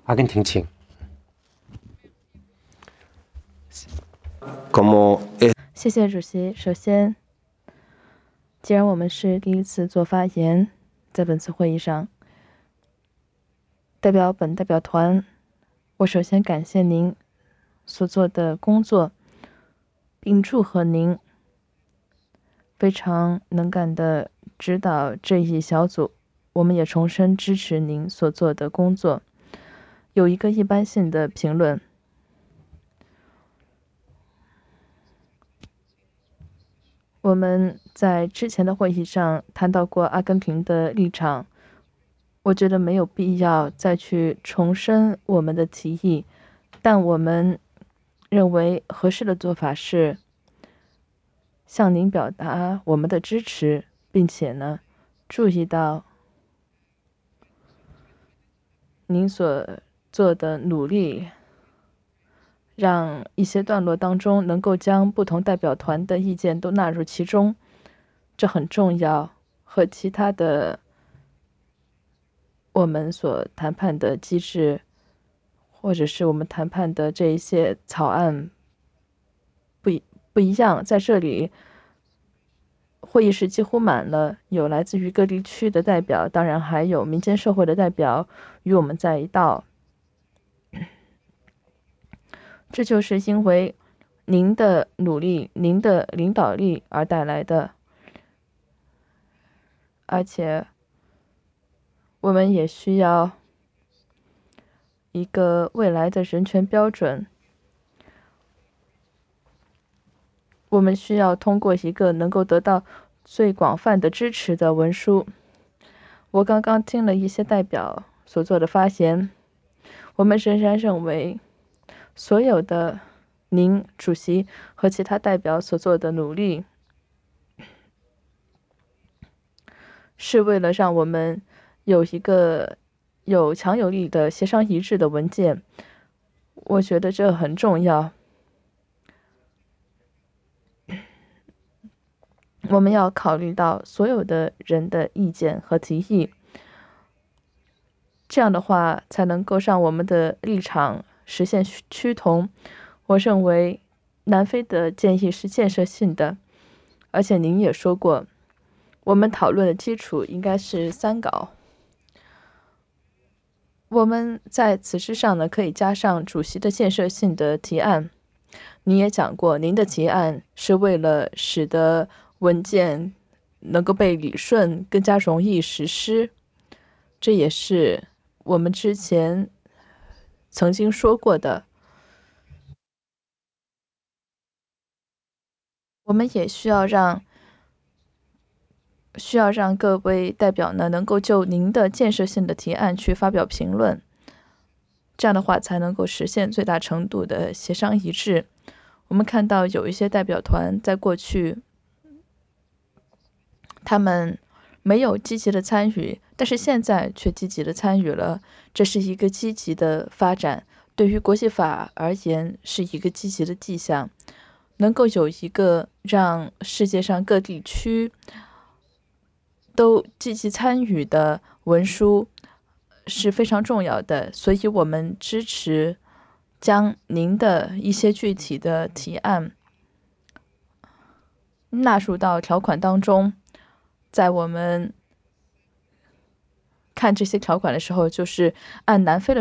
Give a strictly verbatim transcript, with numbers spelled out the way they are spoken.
阿根廷，请。 谢谢主席。首先，既然我们是第一次做发言，在本次会议上，代表本代表团，我首先感谢您所做的工作，并祝贺您非常能干的指导这一小组。我们也重申支持您所做的工作。有一个一般性的评论。我们在之前的会议上谈到过阿根廷的立场，我觉得没有必要再去重申我们的提议，但我们认为合适的做法是向您表达我们的支持，并且呢，注意到您所做的努力，让一些段落当中能够将不同代表团的意见都纳入其中，这很重要，和其他的我们所谈判的机制，或者是我们谈判的这一些草案不一不一样。在这里，会议室几乎满了，有来自于各地区的代表，当然还有民间社会的代表与我们在一道。这就是因为您的努力、您的领导力而带来的，而且我们也需要一个未来的人权标准。我们需要通过一个能够得到最广泛的支持的文书。我刚刚听了一些代表所做的发言，我们仍然认为所有的您主席和其他代表所做的努力，是为了让我们有一个有强有力的协商一致的文件。我觉得这很重要。我们要考虑到所有的人的意见和提议，这样的话才能够让我们的立场实现趋同。我认为南非的建议是建设性的，而且您也说过，我们讨论的基础应该是三稿。我们在此之上呢，可以加上主席的建设性的提案。您也讲过，您的提案是为了使得文件能够被理顺，更加容易实施。这也是我们之前曾经说过的。我们也需要让需要让各位代表呢，能够就您的建设性的提案去发表评论，这样的话才能够实现最大程度的协商一致。我们看到有一些代表团在过去，他们没有积极的参与，但是现在却积极的参与了，这是一个积极的发展，对于国际法而言是一个积极的迹象。能够有一个让世界上各地区都积极参与的文书是非常重要的，所以我们支持将您的一些具体的提案纳入到条款当中。在我们看这些条款的时候，就是按南非的